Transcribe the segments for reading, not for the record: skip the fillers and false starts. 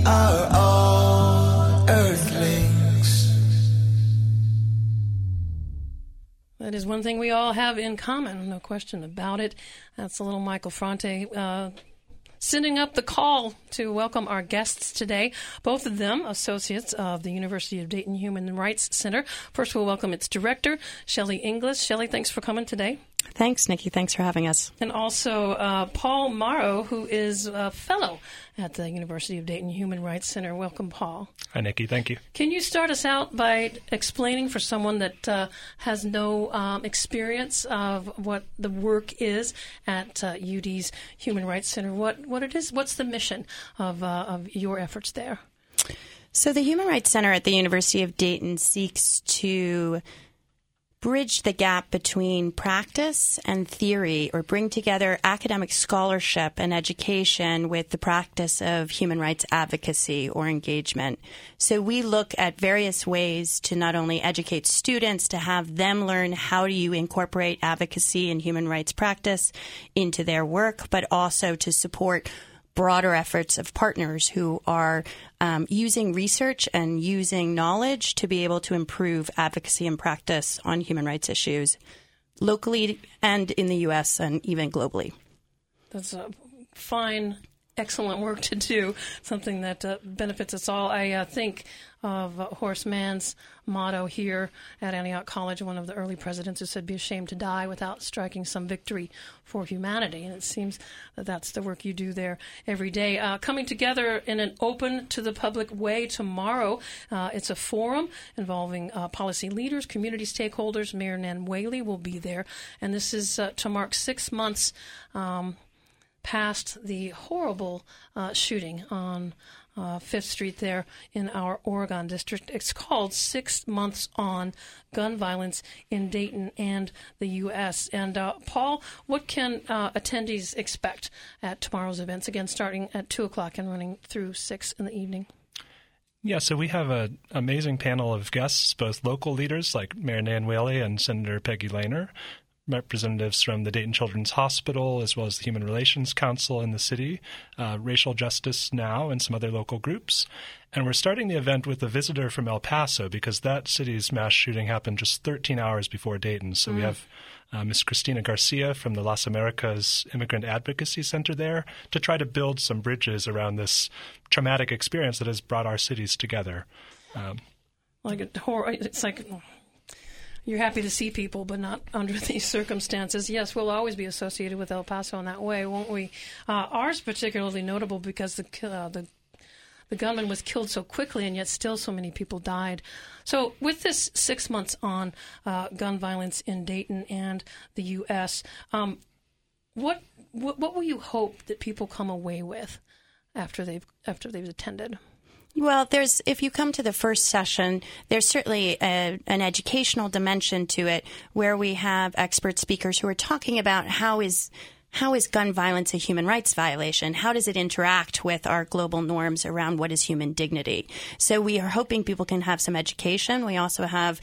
are all earthlings. That is one thing we all have in common, no question about it. That's a little Michael Franti sending up the call to welcome our guests today, both of them associates of the University of Dayton Human Rights Center. First, we'll welcome its director, Shelley Inglis. Shelley, thanks for coming today. Thanks, Nikki. Thanks for having us. And also Paul Morrow, who is a fellow at the University of Dayton Human Rights Center. Welcome, Paul. Hi, Nikki. Thank you. Can you start us out by explaining for someone that has no experience of what the work is at UD's Human Rights Center, what it is? What's the mission of your efforts there? So the Human Rights Center at the University of Dayton seeks to bridge the gap between practice and theory, or bring together academic scholarship and education with the practice of human rights advocacy or engagement. So we look at various ways to not only educate students, to have them learn how do you incorporate advocacy and human rights practice into their work, but also to support broader efforts of partners who are using research and using knowledge to be able to improve advocacy and practice on human rights issues locally and in the U.S. and even globally. That's a fine, excellent work to do, something that benefits us all. I think of Horace Mann's motto here at Antioch College, one of the early presidents who said, "Be ashamed to die without striking some victory for humanity." And it seems that that's the work you do there every day. Coming together in an open to the public way tomorrow, it's a forum involving policy leaders, community stakeholders. Mayor Nan Whaley will be there. And this is to mark 6 months past the horrible shooting on 5th Street there in our Oregon district. It's called 6 Months on Gun Violence in Dayton and the U.S. And Paul, what can attendees expect at tomorrow's events, again starting at 2 o'clock and running through 6 in the evening? Yeah, so we have an amazing panel of guests, both local leaders like Mayor Nan Whaley and Senator Peggy Lehner, representatives from the Dayton Children's Hospital, as well as the Human Relations Council in the city, Racial Justice Now, and some other local groups. And we're starting the event with a visitor from El Paso, because that city's mass shooting happened just 13 hours before Dayton. So we have Ms. Cristina Garcia from the Las Americas Immigrant Advocacy Center there to try to build some bridges around this traumatic experience that has brought our cities together. It's like you're happy to see people, but not under these circumstances. Yes, we'll always be associated with El Paso in that way, won't we? Ours particularly notable because the gunman was killed so quickly, and yet still so many people died. So with this 6 months on gun violence in Dayton and the U.S., what will you hope that people come away with after they've attended? Well, if you come to the first session, there's certainly an educational dimension to it, where we have expert speakers who are talking about how is gun violence a human rights violation? How does it interact with our global norms around what is human dignity? So we are hoping people can have some education. We also have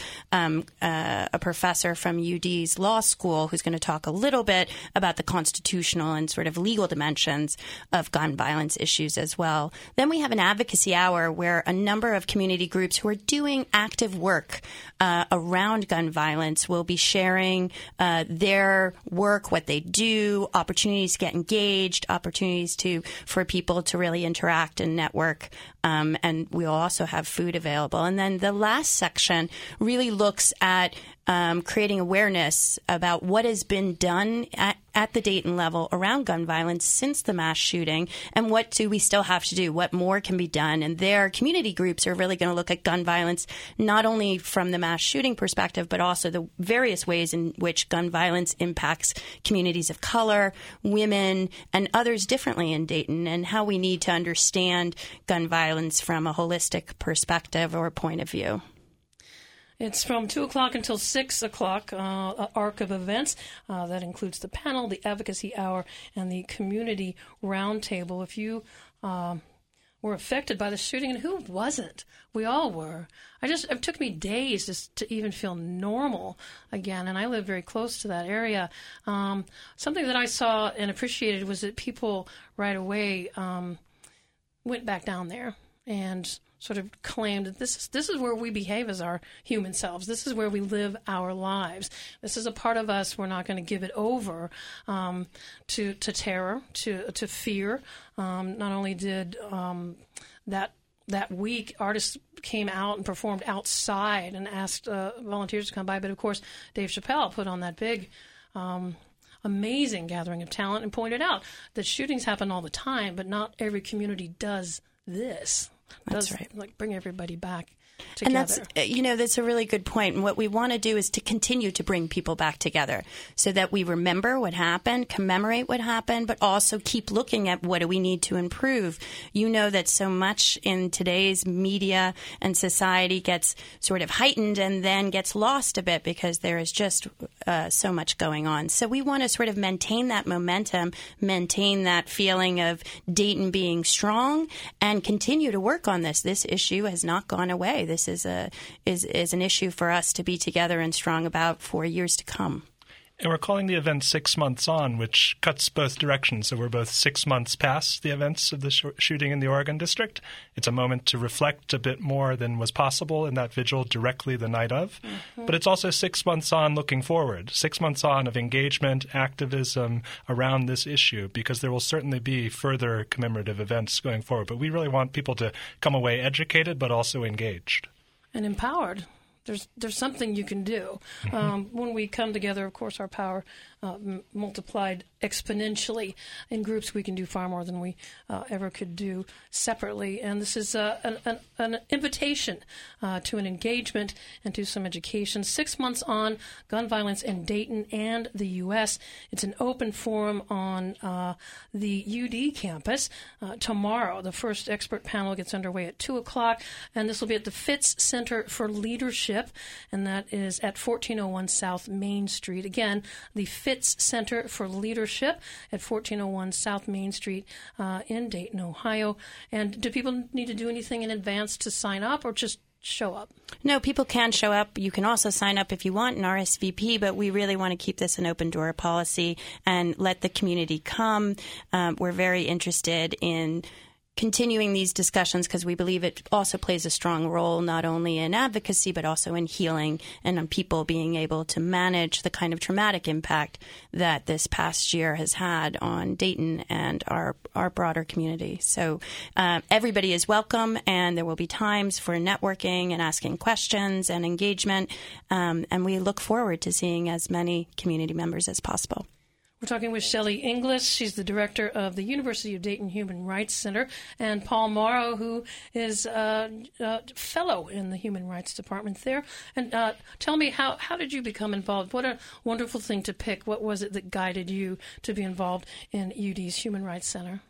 a professor from UD's law school who's going to talk a little bit about the constitutional and sort of legal dimensions of gun violence issues as well. Then we have an advocacy hour where a number of community groups who are doing active work around gun violence will be sharing their work, what they do, opportunities to get engaged, opportunities for people to really interact and network. And we'll also have food available. And then the last section really looks at creating awareness about what has been done at the Dayton level around gun violence since the mass shooting, and what do we still have to do, what more can be done. And their community groups are really going to look at gun violence not only from the mass shooting perspective, but also the various ways in which gun violence impacts communities of color, women, and others differently in Dayton, and how we need to understand gun violence from a holistic perspective or point of view. It's from 2 o'clock until 6 o'clock, arc of events. That includes the panel, the advocacy hour, and the community roundtable. If you were affected by the shooting, and who wasn't? We all were. It took me days just to even feel normal again, and I live very close to that area. Something that I saw and appreciated was that people right away went back down there and sort of claimed that this is where we behave as our human selves. This is where we live our lives. This is a part of us. We're not going to give it over to terror, to fear. Not only did that week, artists came out and performed outside and asked volunteers to come by, but of course Dave Chappelle put on that big amazing gathering of talent and pointed out that shootings happen all the time, but not every community does this. That's right. Like bring everybody back together. And that's a really good point. And what we want to do is to continue to bring people back together so that we remember what happened, commemorate what happened, but also keep looking at what do we need to improve. You know that so much in today's media and society gets sort of heightened and then gets lost a bit because there is just so much going on. So we want to sort of maintain that momentum, maintain that feeling of Dayton being strong, and continue to work on this. This issue has not gone away. This is an issue for us to be together and strong about for years to come. And we're calling the event 6 Months On, which cuts both directions. So we're both 6 months past the events of the shooting in the Oregon District. It's a moment to reflect a bit more than was possible in that vigil directly the night of. Mm-hmm. But it's also 6 months on looking forward, 6 months on of engagement, activism around this issue, because there will certainly be further commemorative events going forward. But we really want people to come away educated but also engaged. And empowered. There's something you can do. Mm-hmm. When we come together, of course, our power multiplied exponentially. In groups, we can do far more than we ever could do separately. And this is an invitation to an engagement and to some education. 6 months on gun violence in Dayton and the U.S. It's an open forum on the UD campus. Tomorrow, the first expert panel gets underway at 2 o'clock, and this will be at the Fitz Center for Leadership, and that is at 1401 South Main Street. Again, the Fitz Center for Leadership at 1401 South Main Street in Dayton, Ohio. And do people need to do anything in advance to sign up, or just show up? No, people can show up. You can also sign up if you want an RSVP, but we really want to keep this an open door policy and let the community come. We're very interested in continuing these discussions because we believe it also plays a strong role not only in advocacy but also in healing and on people being able to manage the kind of traumatic impact that this past year has had on Dayton and our broader community. So everybody is welcome, and there will be times for networking and asking questions and engagement, and we look forward to seeing as many community members as possible. We're talking with Shelley Inglis. She's the director of the University of Dayton Human Rights Center, and Paul Morrow, who is a fellow in the Human Rights Department there. And tell me, how did you become involved? What a wonderful thing to pick. What was it that guided you to be involved in UD's Human Rights Center?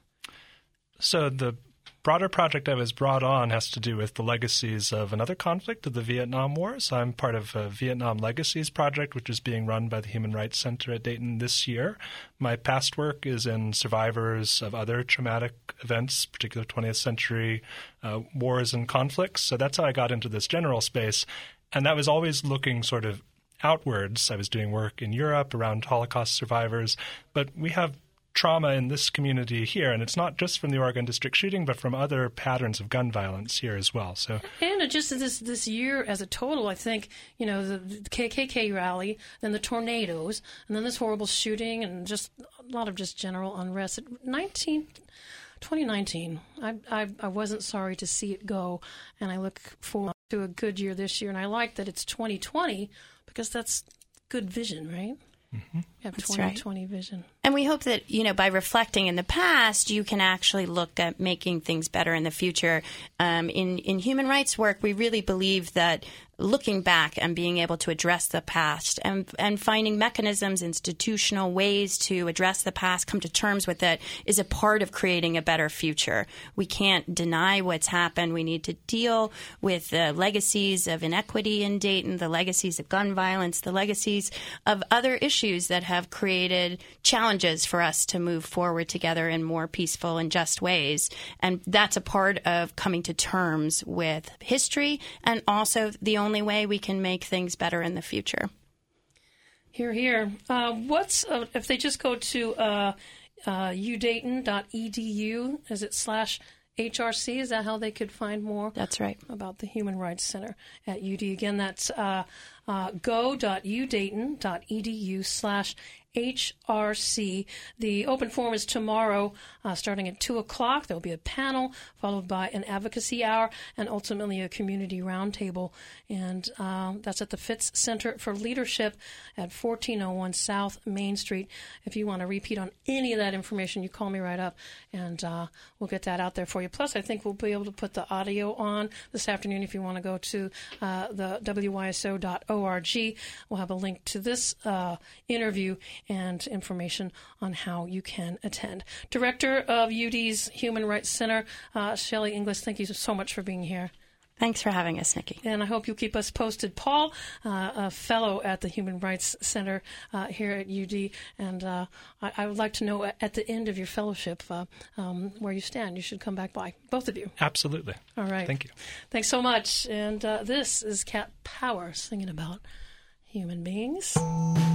So the broader project I was brought on has to do with the legacies of another conflict, of the Vietnam War. So I'm part of a Vietnam Legacies project, which is being run by the Human Rights Center at Dayton this year. My past work is in survivors of other traumatic events, particularly 20th century wars and conflicts. So that's how I got into this general space. And that was always looking sort of outwards. I was doing work in Europe around Holocaust survivors, but we have trauma in this community here, and it's not just from the Oregon District shooting, but from other patterns of gun violence here as well. So, and just this year as a total, I think, the KKK rally, then the tornadoes, and then this horrible shooting, and just a lot of just general unrest. 2019, I wasn't sorry to see it go, and I look forward to a good year this year, and I like that it's 2020 because that's good vision, right? Mm-hmm. You have That's 2020 right. vision. And we hope that, by reflecting in the past, you can actually look at making things better in the future. In human rights work, we really believe that looking back and being able to address the past and finding mechanisms, institutional ways to address the past, come to terms with it, is a part of creating a better future. We can't deny what's happened. We need to deal with the legacies of inequity in Dayton, the legacies of gun violence, the legacies of other issues that have created challenges for us to move forward together in more peaceful and just ways. And that's a part of coming to terms with history, and also the only way we can make things better in the future. Hear, hear. What's if they just go to udayton.edu, is it HRC. Is that how they could find more? That's right. About the Human Rights Center at UD. Again, that's go.udayton.edu/HRC. The open forum is tomorrow, starting at 2 o'clock. There will be a panel, followed by an advocacy hour, and ultimately a community roundtable. And that's at the Fitz Center for Leadership at 1401 South Main Street. If you want to repeat on any of that information, you call me right up, and we'll get that out there for you. Plus, I think we'll be able to put the audio on this afternoon if you want to go to the wyso.org. We'll have a link to this interview and information on how you can attend. Director of UD's Human Rights Center, Shelley Inglis, thank you so much for being here. Thanks for having us, Nikki. And I hope you'll keep us posted. Paul, a fellow at the Human Rights Center here at UD, and I would like to know at the end of your fellowship where you stand. You should come back by, both of you. Absolutely. All right. Thank you. Thanks so much. And this is Cat Power singing about human beings.